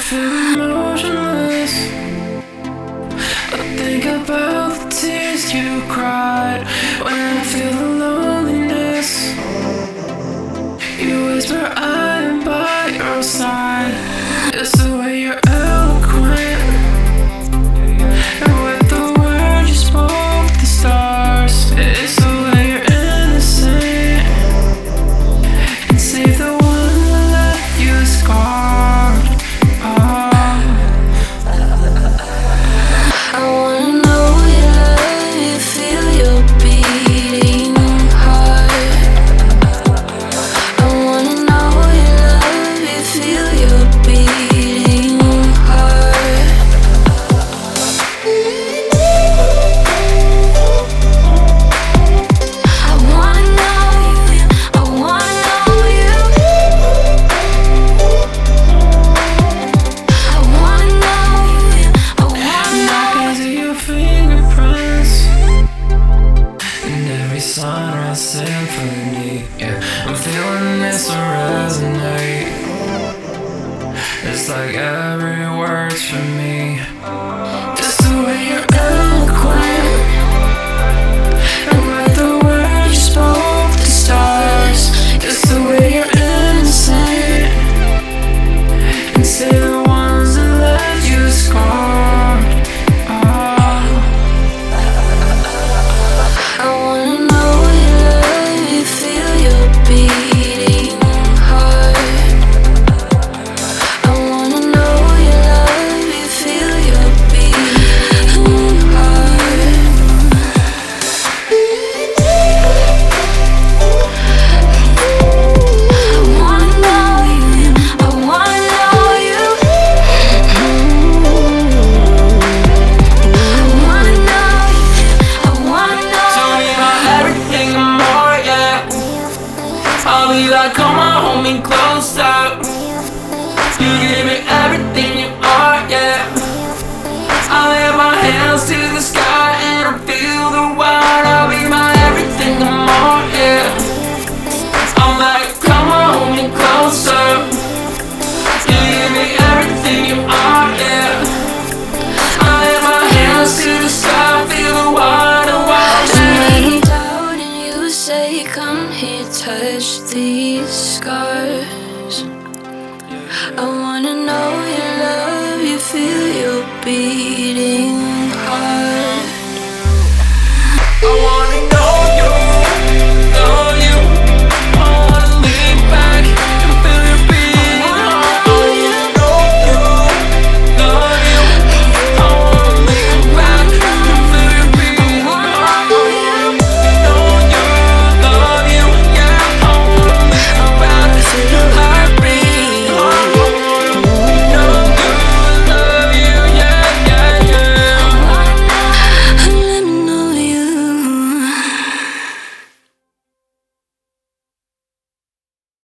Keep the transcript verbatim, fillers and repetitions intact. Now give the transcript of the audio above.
feel emotionless. I think about the tears you cried when I feel the loneliness. You whisper I am by your side. It's the way you're eloquent, and with the words you spoke the stars. It's the way you're innocent and save the one that left you scarred. Oh. I wanna know your love, you feel your beating heart. I wanna know your love, you feel your beating heart. I wanna know you, I wanna know you. I wanna know you, I wanna know. I can see your fingerprints in every sunrise symphony. Yeah, I'm feeling this will resonate. It's like every word's for me. It's the way you're eloquent, and with the words you spoke the stars. It's the way you're innocent and say the ones that left you scarred. Oh. I wanna know your love, you feel your beating heart. I wanna know your love, you feel your beating heart. I wanna know you, I wanna know you. I wanna know you, I wanna know. Tell me about everything and more, yeah. I'll be like, come on, hold me closer. You give me everything you are, yeah. I lift my hands to the sky and I feel the wild. I'll be my everything and more, yeah. I'm like, come on, hold me closer. You give me everything you are, yeah. I lift my hands to the sky, feel the wild, the wild. When I'm down and you say, come here, touch these scars. I wanna know your love, you feel your beating heart. I want